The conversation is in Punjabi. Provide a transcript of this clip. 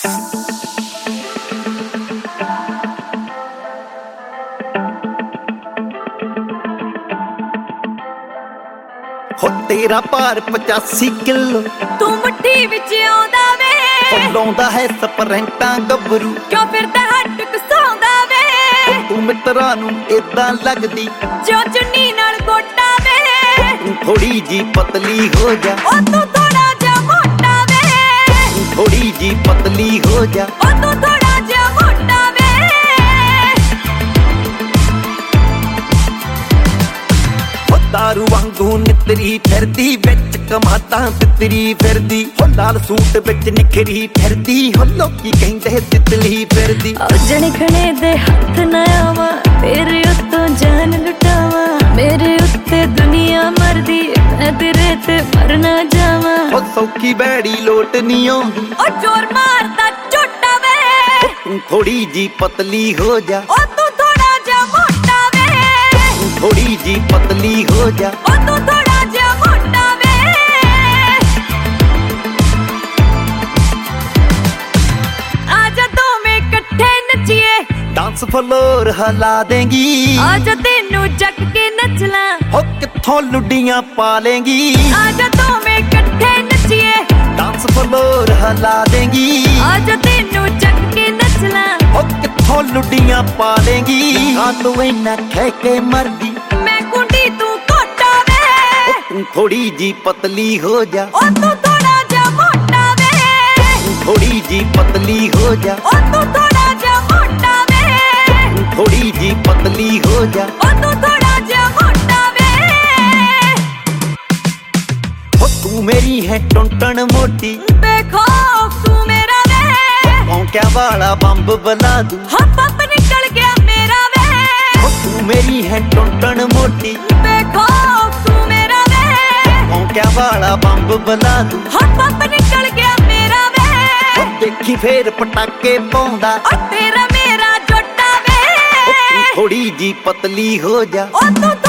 ਹੋ ਤੇਰਾ ਭਾਰ 85 ਕਿਲੋ, ਤੂੰ ਮੁੱਠੀ ਵਿੱਚ ਆਉਂਦਾ ਵੇ, ਲਾਉਂਦਾ ਹੈ ਸਪਰੈਂਟਾਂ ਗੱਭਰੂ, ਕਿਉਂ ਫਿਰਦਾ ਹੱਟ ਕਸਾਉਂਦਾ ਵੇ। ਤੂੰ ਮਿੱਤਰਾਂ ਨੂੰ ਏਦਾਂ ਲੱਗਦੀ ਜੋ ਚੁੰਨੀ ਨਾਲ ਗੋਟਾ ਵੇ, ਤੂੰ ਥੋੜੀ ਜੀ ਪਤਲੀ ਹੋ ਜਾ, ਉਹ ਤੂੰ ਥੋੜਾ ਜਿਹਾ ਮੋਟਾ ਵੇ, ਤੂੰ ਥੋੜੀ ਜੀ ਪਤਲੀ ਹੋ ਜਾ, ਉਹ ਤੂੰ ਥੋੜਾ ਜਿਹਾ ਮੋਟਾ ਵੇ। ਦਾਰੂ ਵਾਂਗੂ ਨਿਤਰੀ ਫਿਰਦੀ ਵਿੱਚ ਕਮਾਤਾਂ ਤਿਤਰੀ ਫਿਰਦੀ, ਹੋ ਲਾਲ ਸੂਟ ਵਿੱਚ ਨਿਖਰੀ ਫਿਰਦੀ, ਹੋ ਲੋਕੀ ਕਹਿੰਦੇ ਤਿਤਲੀ ਫਿਰਦੀ। ਜਣੇ ਖਣੇ ਦੇ ਹੱਥ ਨਾ ਆਵਾਂ, ਤੇਰੇ ਉੱਤੋਂ ਜਾਨ ਲੁਟਾਵਾਂ, ਮੇਰੇ ਉੱਤੇ ਦੁਨੀਆ ਮਰਦੀ, ਮੈਂ ਤੇਰੇ ਤੇ ਮਰ ਨਾ ਜਾਵਾਂ। ਹੋ ਸੌਖੀ ਬੈੜੀ ਲੋਟ ਨਹੀਂ ਆਉਂਦੀ, ਉਹ ਜ਼ੋਰ ਮਾਰਦਾ ਝੋਟਾ ਵੇ, ਤੂੰ ਥੋੜੀ ਜੀ ਪਤਲੀ ਹੋ ਜਾ, ਉਹ ਤੂੰ ਥੋੜਾ ਜਿਹਾ ਮੋਟਾ ਵੇ, ਤੂੰ ਥੋੜੀ ਜੀ ਪਤਲੀ ਹੋ ਜਾ, ਉਹ ਤੂੰ ਥੋੜਾ ਜਿਹਾ ਮੋਟਾ ਵੇ। ਆਜਾ ਦੋਵੇਂ ਇਕੱਠੇ ਨੱਚੀਏ, ਡਾਂਸ ਫਲੋਰ ਹਿਲਾ ਦੇਂਗੀ, ਆਜਾ ਤੈਨੂੰ ਚੱਕ ਕੇ ਨੱਚਲਾਂ, ਹੋ ਕਿੱਥੋਂ ਲੁੱਡੀਆਂ ਪਾ ਲੇਂਗੀ। ਆਜਾ ਦੋਵੇਂ ਇਕੱਠੇ ਨੱਚੀਏ, ਡਾਂਸ ਫਲੋਰ ਹਿਲਾ ਦੇਂਗੀ, ਆਜਾ ਤੈਨੂੰ ਚੱਕ ਕੇ ਨੱਚਲਾਂ, ਹੋ ਕਿੱਥੋਂ ਲੁੱਡੀਆਂ ਪਾ ਲੇਂਗੀ। ਆ ਤੂੰ ਇੰਨਾ ਕਹਿ ਕੇ ਮਰਦੀ, ਮੈਂ ਕੁੰਡੀ ਤੂੰ ਕੋਟਾ ਵੇ, ਤੂੰ ਥੋੜੀ ਜੀ ਪਤਲੀ ਹੋ ਜਾ, ਉਹ ਤੂੰ ਥੋੜਾ ਜਿਹਾ ਮੋਟਾ ਵੇ, ਤੂੰ ਥੋੜੀ ਜੀ ਪਤਲੀ ਹੋ ਜਾ, ਉਹ ਤੂੰ ਥੋੜਾ ਜਿਹਾ ਮੋਟਾ ਵੇ, ਤੂੰ ਥੋੜੀ ਜੀ ਪਤਲੀ ਹੋ ਜਾ, ਉਹ ਤੂੰ ਥੋੜਾ ਜਿਹਾ ਮੋਟਾ ਵੇ। ਹੋ ਤੂੰ ਮੇਰੀ ਹੈ ਟੁੰਟਣ ਮੋਟੀ, ਬੇਖੌਫ ਤੂੰ ਮੇਰਾ ਵੇ, ਭੌਂਕਿਆ ਵਾਲਾ ਬੰਬ ਬਲਾ ਦੂੰ, ਹਾਂ ਪੰਪ ਨਿਕਲ ਗਿਆ ਮੇਰਾ ਵੇ, ਹੋ ਤੂੰ ਮੇਰੀ ਹੈ ਟੁੰਟਣ ਮੋਟੀ, ਬੇਖੌਫ ਤੂੰ ਮੇਰਾ ਵੇ, ਭੌਂਕਿਆ ਵਾਲਾ ਬੰਬ ਬਲਾ ਦੂੰ, ਹਾਂ ਪੰਪ ਨਿਕਲ ਗਿਆ ਮੇਰਾ ਵੇ, ਹੋ ਦੇਖੀ ਫੇਰ ਪਟਾਕੇ ਪਾਉਂਦਾ, ਉਹ ਤੇਰਾ ਮੇਰਾ ਜੋਟਾ ਵੇ, ਤੂੰ ਥੋੜੀ ਜੀ ਪਤਲੀ ਹੋ ਜਾ, ਉਹ ਤੂੰ